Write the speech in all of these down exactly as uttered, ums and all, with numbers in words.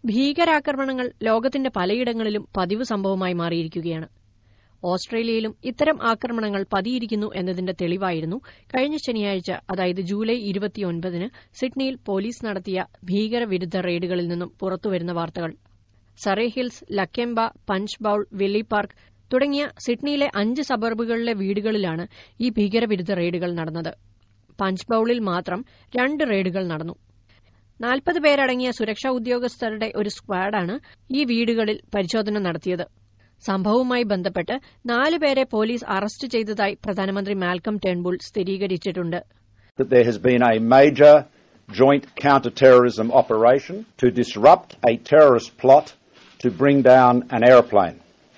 ഭീകരാക്രമണങ്ങൾ ലോകത്തിന്റെ പലയിടങ്ങളിലും പതിവ് സംഭവമായി മാറിയിരിക്കുകയാണ്. ഓസ്ട്രേലിയയിലും ഇത്തരം ആക്രമണങ്ങൾ പതിയിരിക്കുന്നു എന്നതിന്റെ തെളിവായിരുന്നു കഴിഞ്ഞ ശനിയാഴ്ച, അതായത് ജൂലൈ ഇരുപത്തിയൊൻപതിന് സിഡ്നിയിൽ പോലീസ് നടത്തിയ ഭീകരവിരുദ്ധ റെയ്ഡുകളിൽ നിന്നും പുറത്തുവരുന്ന വാർത്തകൾ. Surry Hills, Lakemba, Punchbowl, Wiley Park തുടങ്ങിയ സിഡ്നിയിലെ അഞ്ച് സബർബുകളിലെ വീടുകളിലാണ് ഈ ഭീകരവിരുദ്ധ റെയ്ഡുകൾ നടന്നത്. പഞ്ച് ബൌളിൽ മാത്രം രണ്ട് റെയ്ഡുകൾ നടന്നു. നാൽപ്പത് പേരടങ്ങിയ സുരക്ഷാ ഉദ്യോഗസ്ഥരുടെ ഒരു സ്ക്വാഡാണ് ഈ വീടുകളിൽ പരിശോധന നടത്തിയത്. സംഭവവുമായി ബന്ധപ്പെട്ട് നാലുപേരെ പോലീസ് അറസ്റ്റ് ചെയ്തതായി പ്രധാനമന്ത്രി മാൽക്കം ടേൺബുൾ സ്ഥിരീകരിച്ചിട്ടുണ്ട്. There has been a major joint counter-terrorism operation to disrupt a terrorist plot to bring down an aeroplane.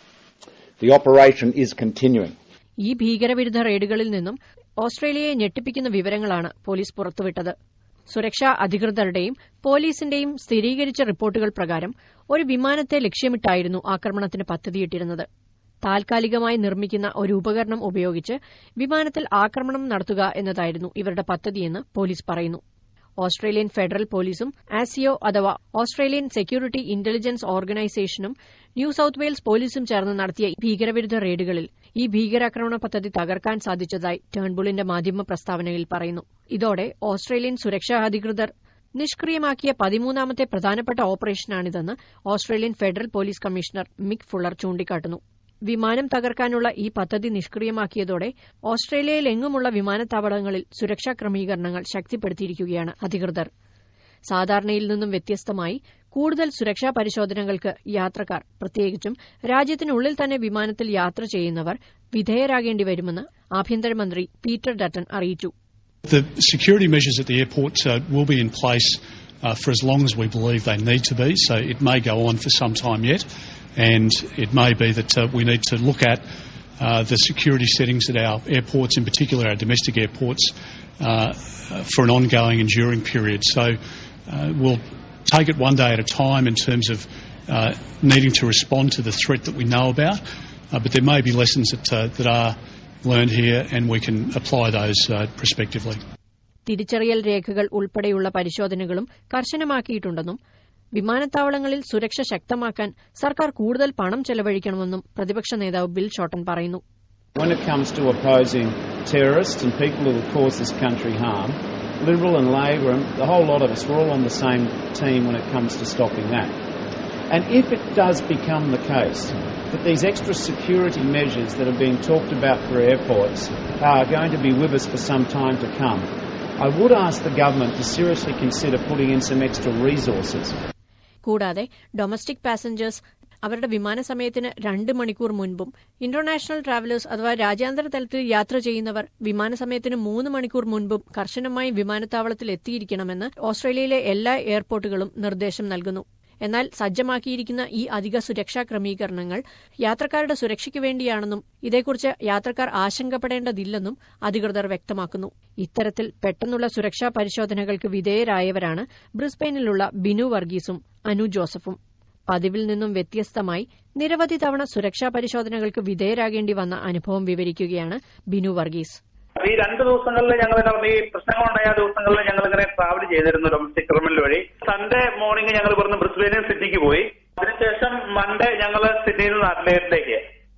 The operation is continuing. ഈ ഭീകരവിരുദ്ധ റെയ്ഡുകളിൽ നിന്നും ഓസ്ട്രേലിയയെ ഞെട്ടിപ്പിക്കുന്ന വിവരങ്ങളാണ് പോലീസ് പുറത്തുവിട്ടത്. സുരക്ഷാ അധികൃതരുടെയും പോലീസിന്റെയും സ്ഥിരീകരിച്ച റിപ്പോർട്ടുകൾ പ്രകാരം ഒരു വിമാനത്തെ ലക്ഷ്യമിട്ടായിരുന്നു ആക്രമണത്തിന് പദ്ധതിയിട്ടിരുന്നത്. താൽക്കാലികമായി നിർമ്മിക്കുന്ന ഒരു ഉപകരണം ഉപയോഗിച്ച് വിമാനത്തിൽ ആക്രമണം നടത്തുക എന്നതായിരുന്നു ഇവരുടെ പദ്ധതിയെന്ന് പോലീസ് പറയുന്നു. ഓസ്ട്രേലിയൻ ഫെഡറൽ പോലീസും ആസിയോ അഥവാ ഓസ്ട്രേലിയൻ സെക്യൂരിറ്റി ഇന്റലിജൻസ് ഓർഗനൈസേഷനും ന്യൂ സൌത്ത് വെയിൽസ് പോലീസും ചേർന്ന് നടത്തിയ ഭീകരവിരുദ്ധ റെയ്ഡുകളിൽ ഈ ഭീകരാക്രമണ പദ്ധതി തകർക്കാൻ സാധിച്ചതായി ടേൺബുളിന്റെ മാധ്യമ പ്രസ്താവനയിൽ പറയുന്നു. ഇതോടെ ഓസ്ട്രേലിയൻ സുരക്ഷാ അധികൃതർ നിഷ്ക്രിയമാക്കിയ പതിമൂന്നാമത്തെ പ്രധാനപ്പെട്ട ഓപ്പറേഷനാണിതെന്ന് Australian federal police commissioner Mick Fuller ചൂണ്ടിക്കാട്ടുന്നു. വിമാനം തകർക്കാനുള്ള ഈ പദ്ധതി നിഷ്ക്രിയമാക്കിയതോടെ ഓസ്ട്രേലിയയിലെങ്ങുമുള്ള വിമാനത്താവളങ്ങളിൽ സുരക്ഷാ ക്രമീകരണങ്ങൾ ശക്തിപ്പെടുത്തിയിരിക്കുകയാണ് അധികൃതർ. സാധാരണയിൽ നിന്നും വ്യത്യസ്തമായി കൂടുതൽ സുരക്ഷാ പരിശോധനകൾക്ക് യാത്രക്കാർ, പ്രത്യേകിച്ചും രാജ്യത്തിനുള്ളിൽ തന്നെ വിമാനത്തിൽ യാത്ര ചെയ്യുന്നവർ വിധേയരാകേണ്ടി വരുമെന്ന് ആഭ്യന്തരമന്ത്രി പീറ്റർ ഡട്ടൺ അറിയിച്ചു. The security measures at the airport uh, will be in place uh, for as long as we believe they need to be, so it may go on for some time yet, and it may be that uh, we need to look at uh, the security settings at our airports, in particular our domestic airports, uh, for an ongoing, enduring period. So uh, we'll take it one day at a time in terms of uh, needing to respond to the threat that we know about, uh, but there may be lessons that, uh, that are learned here and we can apply those uh, prospectively. തിരിച്ചറിയൽ രേഖകൾ ഉൾപ്പെടെയുള്ള പരിശോധനകളും കർശനമാക്കിയിട്ടുണ്ടെന്നും വിമാനത്താവളങ്ങളിൽ സുരക്ഷ ശക്തമാക്കാൻ സർക്കാർ കൂടുതൽ പണം ചെലവഴിക്കണമെന്നും പ്രതിപക്ഷ നേതാവ് ബിൽ ഷോട്ടൺ പറയുന്നു. When it comes to opposing terrorists and people who will cause this country harm, Liberal and Labor and the whole lot of us, we're all on the same team when it comes to stopping that. And if it does become the case that these extra security measures that are being talked about for airports are going to be with us for some time to come, I would ask the government to seriously consider putting in some extra resources. കൂടാതെ domestic passengers അവരുടെ വിമാന സമയത്തിന് രണ്ട് മണിക്കൂർ മുൻപും international travellers അഥവാ രാജ്യാന്തര തലത്തിൽ യാത്ര ചെയ്യുന്നവർ വിമാന സമയത്തിന് മൂന്ന് മണിക്കൂർ മുൻപും കർശനമായി വിമാനത്താവളത്തിൽ എത്തിയിരിക്കണമെന്ന് ഓസ്ട്രേലിയയിലെ എല്ലാ എയർപോർട്ടുകളും നിർദ്ദേശം നൽകുന്നു. എന്നാൽ സജ്ജമാക്കിയിരിക്കുന്ന ഈ അധിക സുരക്ഷാ ക്രമീകരണങ്ങൾ യാത്രക്കാരുടെ സുരക്ഷയ്ക്ക് വേണ്ടിയാണെന്നും ഇതേക്കുറിച്ച് യാത്രക്കാർ ആശങ്കപ്പെടേണ്ടതില്ലെന്നും അധികൃതർ വ്യക്തമാക്കുന്നു. ഇത്തരത്തിൽ പെട്ടെന്നുള്ള സുരക്ഷാ പരിശോധനകൾക്ക് വിധേയരായവരാണ് ബ്രിസ്ബെയിനിലുള്ള ബിനു വർഗീസും അനു ജോസഫും. പതിവിൽ നിന്നും വ്യത്യസ്തമായി നിരവധി തവണ സുരക്ഷാ പരിശോധനകൾക്ക് വിധേയരാകേണ്ടി വന്ന അനുഭവം വിവരിക്കുകയാണ് ബിനു വർഗീസ്. ഈ രണ്ട് ദിവസങ്ങളിൽ ഞങ്ങൾ ഈ പ്രശ്നങ്ങളുണ്ടായ ദിവസങ്ങളിൽ ഞങ്ങൾ ഇങ്ങനെ ട്രാവൽ ചെയ്തിരുന്നു ഡൊമസ്റ്റിക് ടെർമിനൽ വഴി. സൺഡേ മോർണിംഗ് ഞങ്ങൾ ഇവിടുന്ന് ബ്രിസ്ബെയിനും സിഡ്നിക്ക് പോയി. അതിനുശേഷം മൺഡേ ഞങ്ങൾ സിഡ്നിയിൽ നിന്ന് അഡ്ലേഡിലേക്ക്.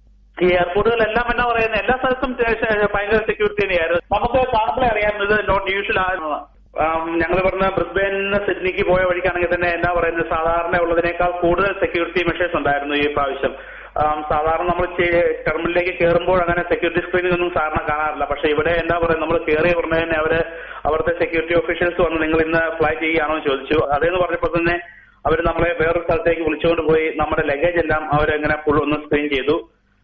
ഈ എയർപോർട്ടുകളെല്ലാം എന്നാ പറയുന്നത്, എല്ലാ സ്ഥലത്തും ഭയങ്കര സെക്യൂരിറ്റി തന്നെയായിരുന്നു. നമുക്ക് കാണുമ്പോഴേ അറിയാവുന്നത് നോട്ട് യൂഷ്വൽ ആയിരുന്നു. ഞങ്ങൾ ഇവിടുന്ന് ബ്രിസ്ബെയിനിന്ന് സിഡ്നിക്ക് പോയ വഴിക്കാണെങ്കിൽ തന്നെ എന്നാ പറയുന്നത്, സാധാരണ ഉള്ളതിനേക്കാൾ കൂടുതൽ സെക്യൂരിറ്റി മെഷേഴ്സ് ഉണ്ടായിരുന്നു ഈ പ്രാവശ്യം. സാധാരണ നമ്മൾ ടെർമിനലിലേക്ക് കയറുമ്പോൾ അങ്ങനെ സെക്യൂരിറ്റി സ്ക്രീനിംഗ് ഒന്നും സാധാരണ കാണാറില്ല. പക്ഷെ ഇവിടെ എന്താ പറയുക, നമ്മൾ കയറിയ ഉടനെ തന്നെ അവര് അവിടുത്തെ സെക്യൂരിറ്റി ഓഫീഷ്യൽസ് വന്ന് നിങ്ങൾ ഇന്ന് ഫ്ലൈ ചെയ്യുകയാണോ എന്ന് ചോദിച്ചു. അതേന്ന് പറഞ്ഞപ്പോൾ തന്നെ അവർ നമ്മളെ വേറൊരു സ്ഥലത്തേക്ക് വിളിച്ചുകൊണ്ട് പോയി നമ്മുടെ ലഗേജ് എല്ലാം അവരെങ്ങനെ ഫുൾ ഒന്ന് സ്ക്രീൻ ചെയ്തു.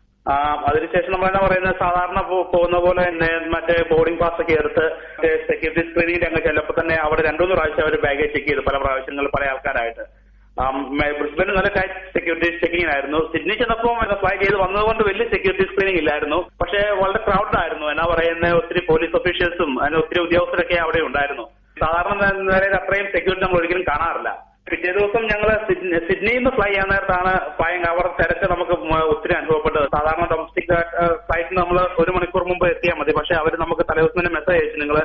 അതിനുശേഷം നമ്മൾ എന്നാ പറയുന്നത്, സാധാരണ പോകുന്ന പോലെ തന്നെ മറ്റേ ബോർഡിംഗ് പാസ് ഒക്കെ എടുത്ത് സെക്യൂരിറ്റി സ്ക്രീനിങ്ങിന്റെ അങ്ങ് ചെല്ലപ്പോൾ തന്നെ അവിടെ രണ്ടുമൂന്ന് പ്രാവശ്യം അവർ ബാഗേജ് ചെക്ക് ചെയ്തു, പല പ്രാവശ്യങ്ങളിൽ പല ആൾക്കാരായിട്ട്. ബ്രിസ്ബെയിൻ നല്ല ടൈറ്റ് സെക്യൂരിറ്റി ചെക്കിംഗ് ആയിരുന്നു. സിഡ്നി ചെന്നപ്പോൾ ഫ്ലൈ ചെയ്ത് വന്നതുകൊണ്ട് വലിയ സെക്യൂരിറ്റി സ്ക്രീനിംഗ് ഇല്ലായിരുന്നു. പക്ഷേ വളരെ ക്രൗഡ് ആയിരുന്നു. എന്നാ പറയുന്നത്, ഒത്തിരി പോലീസ് ഓഫീഷ്യൽസും അതിന് ഒത്തിരി ഉദ്യോഗസ്ഥരൊക്കെ അവിടെ ഉണ്ടായിരുന്നു. സാധാരണ നിലയിൽ അത്രയും സെക്യൂരിറ്റി നമ്മൾ ഒരിക്കലും കാണാറില്ല. പിറ്റേ ദിവസം ഞങ്ങൾ സിഡ്നിയിൽ നിന്ന് ഫ്ലൈ ചെയ്യാൻ നേരത്താണ് അവർ തിരക്ക് നമുക്ക് ഒത്തിരി അനുഭവപ്പെട്ടത്. സാധാരണ ഡൊമസ്റ്റിക് ഫ്ലൈറ്റിന് നമ്മൾ ഒരു മണിക്കൂർ മുമ്പ് എത്തിയാൽ മതി. പക്ഷെ അവർ നമുക്ക് തലേദിവസം തന്നെ മെസ്സേജ് അയച്ചു, നിങ്ങൾ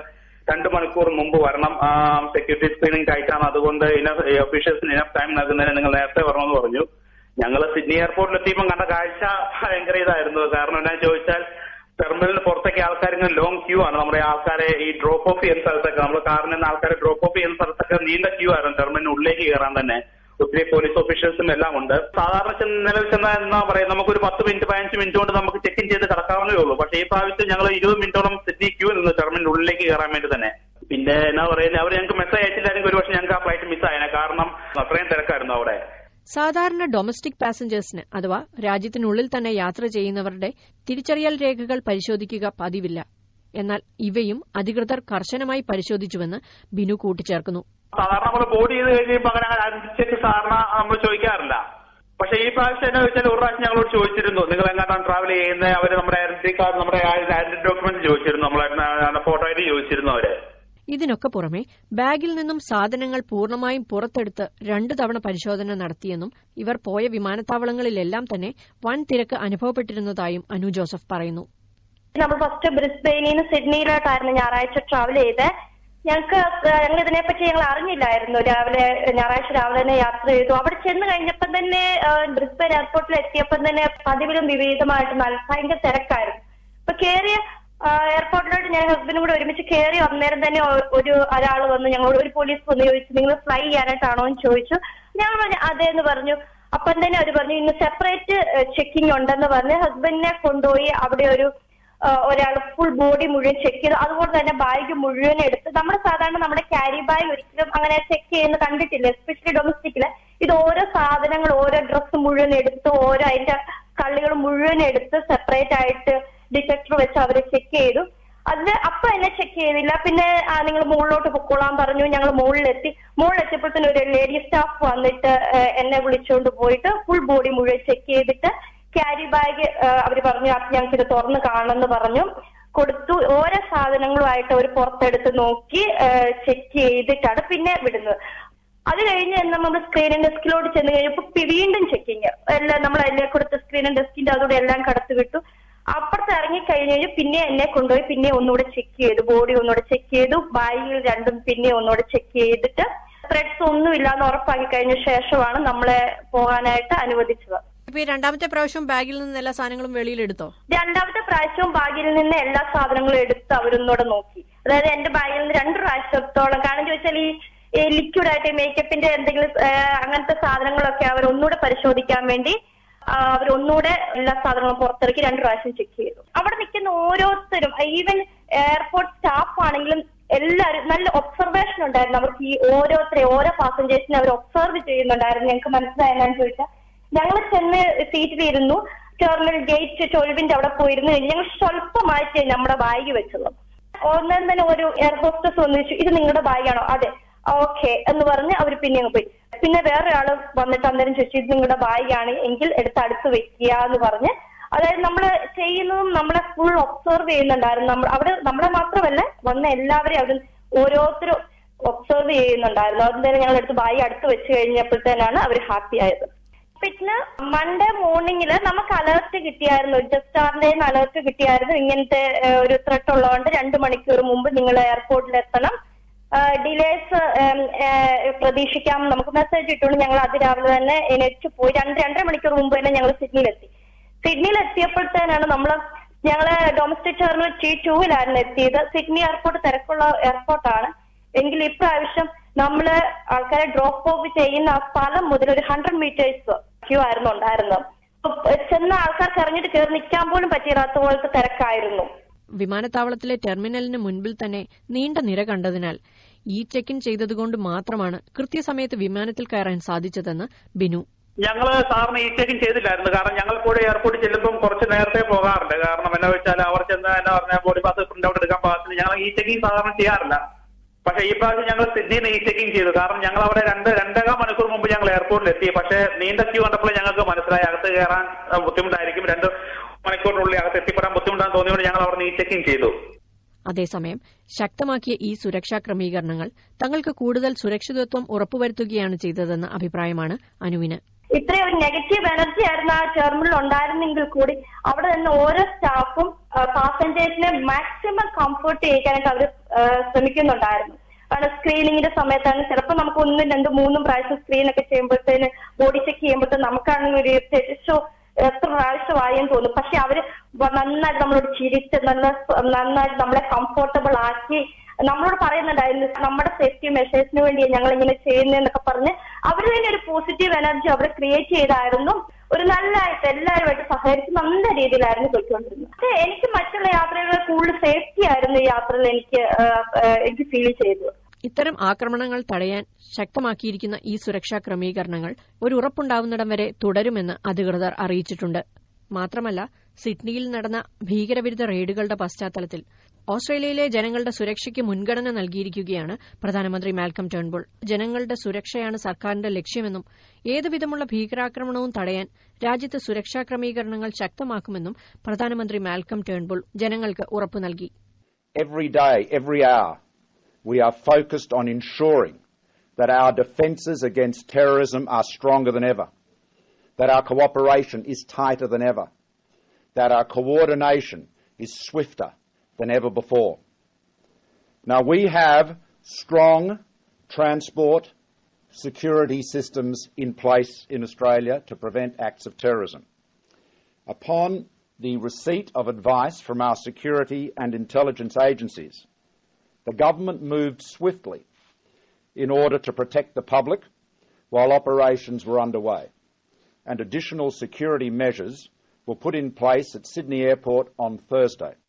രണ്ട് മണിക്കൂർ മുമ്പ് വരണം, സെക്യൂരിറ്റി സ്ക്രീനിങ് ടൈറ്റാണ്, അതുകൊണ്ട് ഒഫീഷ്യൽസിന് ഇനഫ് ടൈം നൽകുന്നതിന് നിങ്ങൾ നേരത്തെ വരണമെന്ന് പറഞ്ഞു. ഞങ്ങൾ സിഡ്നി എയർപോർട്ടിൽ എത്തിയപ്പോൾ കണ്ട കാഴ്ച ഭയങ്കര ഇതായിരുന്നു. കാരണം എന്താണെന്ന് ചോദിച്ചാൽ ടെർമിനലിന് പുറത്തേക്ക് ആൾക്കാർ ഇങ്ങനെ ലോങ് ക്യൂ ആണ്. നമ്മുടെ ആൾക്കാരെ ഈ ഡ്രോപ്പ് ഓഫ് ചെയ്യുന്ന സ്ഥലത്തൊക്കെ, നമ്മൾ കാറിൽ നിന്ന് ആൾക്കാരെ ഡ്രോപ്പ് ഓഫ് ചെയ്യുന്ന സ്ഥലത്തൊക്കെ നീണ്ട ക്യൂ ആയിരുന്നു ടെർമിനലിന് ഉള്ളിലേക്ക് കയറാൻ തന്നെ. ഒത്തിരി പോലീസ് ഓഫീഷ്യൽസും എല്ലാം ഉണ്ട്. സാധാരണ നിലവിൽ ചെന്നാൽ എന്നാ പറയാ, നമുക്കൊരു പത്ത് മിനിറ്റ് പതിനഞ്ച് മിനിറ്റ് കൊണ്ട് നമുക്ക് ചെക്ക് ഇൻ ചെയ്ത് കടക്കാവുന്നേ ഉള്ളൂ. പക്ഷേ ഈ പ്രാവശ്യം ഞങ്ങൾ ഇരുപത് മിനിറ്റോളം സിഡ്നി ക്യൂ നിന്ന് ടെർമിനൽ ഉള്ളിലേക്ക് കയറാൻ വേണ്ടി തന്നെ. പിന്നെ എന്നാ പറയുന്നത്, അവർ ഞങ്ങൾക്ക് മെസ്സേജ് അയച്ചില്ലായിരുന്നു. ഒരു പക്ഷേ ഞങ്ങൾക്ക് ആ ഫ്ലൈറ്റ് മിസ്സായേനെ, കാരണം അത്രയും തിരക്കായിരുന്നു അവിടെ. സാധാരണ ഡൊമസ്റ്റിക് പാസഞ്ചേഴ്സിന് അഥവാ രാജ്യത്തിനുള്ളിൽ തന്നെ യാത്ര ചെയ്യുന്നവരുടെ തിരിച്ചറിയൽ രേഖകൾ പരിശോധിക്കുക പതിവില്ല. എന്നാൽ ഇവയും അധികൃതർ കർശനമായി പരിശോധിച്ചുവെന്ന് ബിനു കൂട്ടിച്ചേർക്കുന്നു. സാധാരണ നമ്മൾ ബോർഡ് ചെയ്ത് കഴിയുമ്പോൾ അങ്ങനെ അനുസരിച്ച് സാധാരണ നമ്മൾ ചോദിക്കാറില്ല. പക്ഷേ ഈ പ്രാവശ്യം എന്നാ വെച്ചാൽ ഒരു പ്രാവശ്യം ഞങ്ങളോട് ചോദിച്ചിരുന്നു, നിങ്ങൾ എങ്ങോട്ടാണ് ട്രാവൽ ചെയ്യുന്നത്. അവർ നമ്മുടെ ഐഡന്റിറ്റി കാർഡ്, നമ്മുടെ ഐഡന്റിറ്റി ഡോക്യുമെന്റ് ചോദിച്ചിരുന്നു, നമ്മളെ ഫോട്ടോ ഐ ഡി ചോദിച്ചിരുന്നു അവര്. ഇതിനൊക്കെ പുറമെ ബാഗിൽ നിന്നും സാധനങ്ങൾ പൂർണ്ണമായും പുറത്തെടുത്ത് രണ്ടു തവണ പരിശോധന നടത്തിയെന്നും ഇവർ പോയ വിമാനത്താവളങ്ങളിലെല്ലാം തന്നെ വൻ തിരക്ക് അനുഭവപ്പെട്ടിരുന്നതായും അനു ജോസഫ് പറയുന്നു. നമ്മൾ ഫസ്റ്റ് ബ്രിസ്ബെയിനിൽ നിന്ന് സിഡ്നിയിലോട്ടായിരുന്നു ഞായറാഴ്ച ട്രാവൽ ചെയ്ത്. ഞങ്ങൾക്ക് ഞങ്ങൾ ഇതിനെപ്പറ്റി ഞങ്ങൾ അറിഞ്ഞില്ലായിരുന്നു. രാവിലെ ഞായറാഴ്ച രാവിലെ തന്നെ യാത്ര ചെയ്തു. അവിടെ ചെന്ന് കഴിഞ്ഞപ്പം തന്നെ ബ്രിസ്ബെയിൻ എയർപോർട്ടിൽ എത്തിയപ്പം തന്നെ പതിവിലും വിപരീതമായിട്ട് നല്ല ഭയങ്കര തിരക്കായിരുന്നു. അപ്പൊ കയറിയ എയർപോർട്ടിലോട്ട് ഞാൻ ഹസ്ബൻഡും കൂടെ ഒരുമിച്ച് കയറി അന്നേരം തന്നെ ഒരു ഒരാൾ വന്നു ഞങ്ങളോട്, ഒരു പോലീസ് വന്ന് ചോദിച്ചു, നിങ്ങൾ ഫ്ലൈ ചെയ്യാനായിട്ടാണോ എന്ന് ചോദിച്ചു. ഞങ്ങൾ പറഞ്ഞു അതേന്ന് പറഞ്ഞു. അപ്പം തന്നെ അവർ പറഞ്ഞു ഇന്ന് സെപ്പറേറ്റ് ചെക്കിംഗ് ഉണ്ടെന്ന് പറഞ്ഞ് ഹസ്ബൻഡിനെ കൊണ്ടുപോയി അവിടെ ഒരു ഒരാൾ ഫുൾ ബോഡി മുഴുവൻ ചെക്ക് ചെയ്തു. അതുപോലെ തന്നെ ബാഗ് മുഴുവൻ എടുത്ത്, നമ്മൾ സാധാരണ നമ്മുടെ ക്യാരി ബാഗ് ഒരിക്കലും അങ്ങനെ ചെക്ക് ചെയ്യുന്ന കണ്ടിട്ടില്ല, എസ്പെഷ്യലി ഡൊമസ്റ്റിക്കില്. ഇത് ഓരോ സാധനങ്ങൾ ഓരോ ഡ്രസ്സ് മുഴുവൻ എടുത്ത് ഓരോ അതിന്റെ കള്ളികൾ മുഴുവൻ എടുത്ത് സെപ്പറേറ്റ് ആയിട്ട് ഡിറ്റക്ടർ വെച്ച് അവര് ചെക്ക് ചെയ്തു. അതിന് അപ്പൊ എന്നെ ചെക്ക് ചെയ്തില്ല. പിന്നെ നിങ്ങൾ മുകളിലോട്ട് പൊക്കോളാൻ പറഞ്ഞു. ഞങ്ങൾ മുകളിലെത്തി. മുകളിലെത്തിയപ്പോഴത്തേനും ഒരു ലേഡി സ്റ്റാഫ് വന്നിട്ട് എന്നെ വിളിച്ചുകൊണ്ട് പോയിട്ട് ഫുൾ ബോഡി മുഴുവൻ ചെക്ക് ചെയ്തിട്ട് ക്യാരി ബാഗ് അവർ പറഞ്ഞു ഞങ്ങൾക്ക് ഇത് തുറന്ന് കാണണമെന്ന് പറഞ്ഞു കൊടുത്തു. ഓരോ സാധനങ്ങളുമായിട്ട് അവർ പുറത്തെടുത്ത് നോക്കി ചെക്ക് ചെയ്തിട്ടാണ് പിന്നെ വിടുന്നത്. അത് കഴിഞ്ഞ് നമ്മൾ സ്ക്രീനിങ് ഡെസ്കിലോട്ട് ചെന്ന് കഴിഞ്ഞപ്പോൾ വീണ്ടും ചെക്കിങ് എല്ലാം നമ്മൾ അതിലെ കൊടുത്ത സ്ക്രീനിങ് ഡെസ്കിന്റെ അതോടെ എല്ലാം കടത്തി വിട്ടു. അപ്പുറത്ത് ഇറങ്ങിക്കഴിഞ്ഞ് പിന്നെ എന്നെ കൊണ്ടുപോയി പിന്നെ ഒന്നുകൂടെ ചെക്ക് ചെയ്തു. ബോഡി ഒന്നുകൂടെ ചെക്ക് ചെയ്തു. ബാഗിൽ രണ്ടും പിന്നെ ഒന്നുകൂടെ ചെക്ക് ചെയ്തിട്ട് ത്രെഡ്സ് ഒന്നും ഇല്ലാന്ന് ഉറപ്പാക്കി കഴിഞ്ഞ ശേഷമാണ് നമ്മളെ പോകാനായിട്ട് അനുവദിച്ചത്. രണ്ടാമത്തെ പ്രാവശ്യം ബാഗിൽ നിന്ന് എല്ലാ സാധനങ്ങളും വെളിയിലെടുത്തോ? രണ്ടാമത്തെ പ്രാവശ്യവും ബാഗിൽ നിന്ന് എല്ലാ സാധനങ്ങളും എടുത്ത് അവരൊന്നുകൂടെ നോക്കി. അതായത് എന്റെ ബാഗിൽ നിന്ന് രണ്ട് പ്രാവശ്യത്തോളം, കാരണം ചോദിച്ചാൽ ഈ ലിക്വിഡ് ആയിട്ട് മേക്കപ്പിന്റെ എന്തെങ്കിലും അങ്ങനത്തെ സാധനങ്ങളൊക്കെ അവർ ഒന്നുകൂടെ പരിശോധിക്കാൻ വേണ്ടി അവരൊന്നുകൂടെ എല്ലാ സാധനങ്ങളും പുറത്തിറക്കി രണ്ട് പ്രാവശ്യം ചെക്ക് ചെയ്തു. അവിടെ നിൽക്കുന്ന ഓരോരുത്തരും, ഈവൻ എയർപോർട്ട് സ്റ്റാഫ് ആണെങ്കിലും എല്ലാവരും നല്ല ഒബ്സർവേഷൻ ഉണ്ടായിരുന്നു. അവർക്ക് ഈ ഓരോരുത്തരെ ഓരോ പാസഞ്ചേഴ്സിനെ അവർ ഒബ്സർവ് ചെയ്യുന്നുണ്ടായിരുന്നു. ഞങ്ങൾക്ക് മനസ്സിലായെന്നാന്ന് ചോദിച്ചാൽ ഞങ്ങൾ ചെന്ന് സീറ്റിലിരുന്നു. ടെർമിനൽ ഗേറ്റ് ട്വൽവിന്റെ അവിടെ പോയിരുന്നു. ഞങ്ങൾ സ്വല്പമായിട്ട് നമ്മുടെ ബാഗ് വെച്ചത്. ഒന്നും തന്നെ ഒരു എയർ ഹോസ്റ്റസ് വന്നു ചോദിച്ചു, ഇത് നിങ്ങളുടെ ബാഗാണോ? അതെ, ഓക്കെ എന്ന് പറഞ്ഞ് അവർ പിന്നെ അങ്ങ് പോയി. പിന്നെ വേറൊരാള് വന്നിട്ട് അന്നേരം ചോദിച്ചു, ഇത് നിങ്ങളുടെ ബാഗാണ് എങ്കിൽ എടുത്ത് അടുത്ത് വെക്കുക എന്ന് പറഞ്ഞ്, അതായത് നമ്മള് ചെയ്യുന്നതും നമ്മളെ ഫുൾ ഒബ്സർവ് ചെയ്യുന്നുണ്ടായിരുന്നു. നമ്മൾ അവിടെ നമ്മളെ മാത്രമല്ല വന്ന എല്ലാവരെയും അവർ ഓരോരുത്തരും ഒബ്സർവ് ചെയ്യുന്നുണ്ടായിരുന്നു. അതുകൊണ്ട് ഞങ്ങൾ എടുത്ത് ബാഗ് അടുത്ത് വെച്ച് കഴിഞ്ഞപ്പോഴത്തേനാണ് അവർ ഹാപ്പി ആയത്. പിന്നെ മൺഡേ മോർണിംഗില് നമുക്ക് അലേർട്ട് കിട്ടിയായിരുന്നു, ജസ്റ്റാറിന്റെ അലേർട്ട് കിട്ടിയായിരുന്നു, ഇങ്ങനത്തെ ഒരു ത്രെട്ട് ഉള്ളതുകൊണ്ട് രണ്ടു മണിക്കൂർ മുമ്പ് നിങ്ങൾ എയർപോർട്ടിൽ എത്തണം, ഡിലേസ് പ്രതീക്ഷിക്കാം നമുക്ക് മെസ്സേജ് ഇട്ടുകൊണ്ട് ഞങ്ങൾ അതിരാവിലെ തന്നെ എണീറ്റ് പോയി. രണ്ട് രണ്ടര മണിക്കൂർ മുമ്പ് തന്നെ ഞങ്ങൾ സിഡ്നിയിലെത്തി. സിഡ്നിയിൽ എത്തിയപ്പോഴത്തേനാണ് നമ്മൾ ഞങ്ങള് ഡൊമസ്റ്റിക് ടെർമിനൽ ടി ടൂവിലായിരുന്നു എത്തിയത്. സിഡ്നി എയർപോർട്ട് തിരക്കുള്ള എയർപോർട്ടാണ്. എങ്കിൽ ഇപ്രാവശ്യം നമ്മള് ആൾക്കാരെ ഡ്രോപ്പ് ഓഫ് ചെയ്യുന്ന ആ സ്ഥലം മുതൽ ഒരു ഹൺഡ്രഡ് മീറ്റേഴ്സ് ക്യൂ ആയിരുന്നു ഉണ്ടായിരുന്നത്. ചെന്ന ആൾക്കാർക്ക് ഇറങ്ങിയിട്ട് കയറി നിൽക്കാൻ പോലും പറ്റിയില്ലാത്ത പോലത്തെ തിരക്കായിരുന്നു. വിമാനത്താവളത്തിലെ ടെർമിനലിന് മുൻപിൽ തന്നെ നീണ്ട നിര കണ്ടതിനാൽ ഈ ചെക്ക് ഇൻ ചെയ്തതുകൊണ്ട് മാത്രമാണ് കൃത്യസമയത്ത് വിമാനത്തിൽ കയറാൻ സാധിച്ചതെന്ന് ബിനു. ഞങ്ങൾ സാറിന് ഈ ചെക്കിൻ ചെയ്തില്ലായിരുന്നു. കാരണം ഞങ്ങൾ കൂടെ എയർപോർട്ടിൽ ചെല്ലുമ്പോൾ കുറച്ച് നേരത്തെ പോകാറുണ്ട്. കാരണം എന്നാ വെച്ചാൽ അവർ ചെന്ന് എന്നാ പറഞ്ഞാൽ ബോഡി പാസ് പ്രിന്റ് ഔട്ട് എടുക്കാൻ പാകത്തിന് ഞങ്ങൾ ഈ ചെക്കിങ് സാധാരണ ചെയ്യാറില്ല. പക്ഷെ ഈ പ്രാവശ്യം ഞങ്ങൾ സിഡ്നിയിൽ ഈ ചെക്കിങ് ചെയ്തു. കാരണം ഞങ്ങൾ അവിടെ രണ്ട് രണ്ടേകാൽ മണിക്കൂർ മുമ്പ് ഞങ്ങൾ എയർപോർട്ടിൽ എത്തി. പക്ഷേ നീണ്ട ക്യൂ കണ്ടപ്പോൾ ഞങ്ങൾക്ക് മനസ്സിലായി അകത്ത് കയറാൻ ബുദ്ധിമുട്ടായിരിക്കും, രണ്ട് മണിക്കൂറിനുള്ളിൽ അകത്ത് എത്തിപ്പെടാൻ ബുദ്ധിമുട്ടാന്ന് തോന്നിയോണ്ട് ഞങ്ങൾ അവിടെ ഈ ചെക്കിങ് ചെയ്തു. അതേസമയം ശക്തമാക്കിയ ഈ സുരക്ഷാ ക്രമീകരണങ്ങൾ തങ്ങൾക്ക് കൂടുതൽ സുരക്ഷിതത്വം ഉറപ്പുവരുത്തുകയാണ് ചെയ്തതെന്ന അഭിപ്രായമാണ് അനുവിന്. ഇത്രയും ഒരു നെഗറ്റീവ് എനർജി ആയിരുന്നു ആ ടെർമിനൽ ഉണ്ടായിരുന്നെങ്കിൽ കൂടി അവിടെ നിന്ന് ഓരോ സ്റ്റാഫും പാസഞ്ചേഴ്സിനെ മാക്സിമം കംഫർട്ട് ചെയ്യിക്കാനായിട്ട് അവർ ശ്രമിക്കുന്നുണ്ടായിരുന്നു. കാരണം സ്ക്രീനിങ്ങിന്റെ സമയത്താണ് ചിലപ്പോൾ നമുക്ക് ഒന്നും രണ്ടും മൂന്നും പ്രാവശ്യം സ്ക്രീനൊക്കെ ചെയ്യുമ്പോഴത്തേന് ബോഡി ചെക്ക് ചെയ്യുമ്പോഴത്തേന് നമുക്കാണെങ്കിൽ ഒരു ഷോ എത്ര പ്രാവശ്യമായെന്ന് തോന്നും. പക്ഷെ അവര് നന്നായിട്ട് നമ്മളോട് ചിരിച്ച് നല്ല നന്നായിട്ട് നമ്മളെ കംഫർട്ടബിൾ ആക്കി നമ്മളോട് പറയുന്നുണ്ടായിരുന്നു നമ്മുടെ സേഫ്റ്റി മെഷേഴ്സിന് വേണ്ടി ഞങ്ങൾ ഇങ്ങനെ ചെയ്യുന്നതെന്നൊക്കെ പറഞ്ഞ് അവർ തന്നെ ഒരു പോസിറ്റീവ് എനർജി അവിടെ ക്രിയേറ്റ് ചെയ്തായിരുന്നു. ഒരു നല്ലതായിട്ട് എല്ലാവരുമായിട്ട് സഹകരിച്ച് നല്ല രീതിയിലായിരുന്നു പോയിക്കൊണ്ടിരുന്നത്. പക്ഷേ എനിക്ക് മറ്റുള്ള യാത്രകൾ കൂടുതൽ സേഫ്റ്റി ആയിരുന്നു ഈ യാത്രയിൽ എനിക്ക് എനിക്ക് ഫീൽ ചെയ്തു. ഇത്തരം ആക്രമണങ്ങൾ തടയാൻ ശക്തമാക്കിയിരിക്കുന്ന ഈ സുരക്ഷാ ക്രമീകരണങ്ങൾ ഒരു ഉറപ്പുണ്ടാവുന്നിടം വരെ തുടരുമെന്ന് അധികൃതർ അറിയിച്ചിട്ടുണ്ട്. മാത്രമല്ല, സിഡ്നിയിൽ നടന്ന ഭീകരവിരുദ്ധ റെയ്ഡുകളുടെ പശ്ചാത്തലത്തിൽ ഓസ്ട്രേലിയയിലെ ജനങ്ങളുടെ സുരക്ഷയ്ക്ക് മുൻഗണന നൽകിയിരിക്കുകയാണ് പ്രധാനമന്ത്രി മാൽക്കം ടേൺബുൾ. ജനങ്ങളുടെ സുരക്ഷയാണ് സർക്കാരിന്റെ ലക്ഷ്യമെന്നും ഏതുവിധമുള്ള ഭീകരാക്രമണവും തടയാൻ രാജ്യത്ത് സുരക്ഷാ ക്രമീകരണങ്ങൾ ശക്തമാക്കുമെന്നും പ്രധാനമന്ത്രി മാൽക്കം ടേൺബുൾ ജനങ്ങൾക്ക് ഉറപ്പു നൽകി. Every day, every hour, we are focused on ensuring that our defences against terrorism are stronger than ever, that our cooperation is tighter than ever, that our coordination is swifter than ever before. Now, we have strong transport security systems in place in Australia to prevent acts of terrorism. Upon the receipt of advice from our security and intelligence agencies, the government moved swiftly in order to protect the public while operations were underway, and additional security measures were put in place at Sydney Airport on Thursday.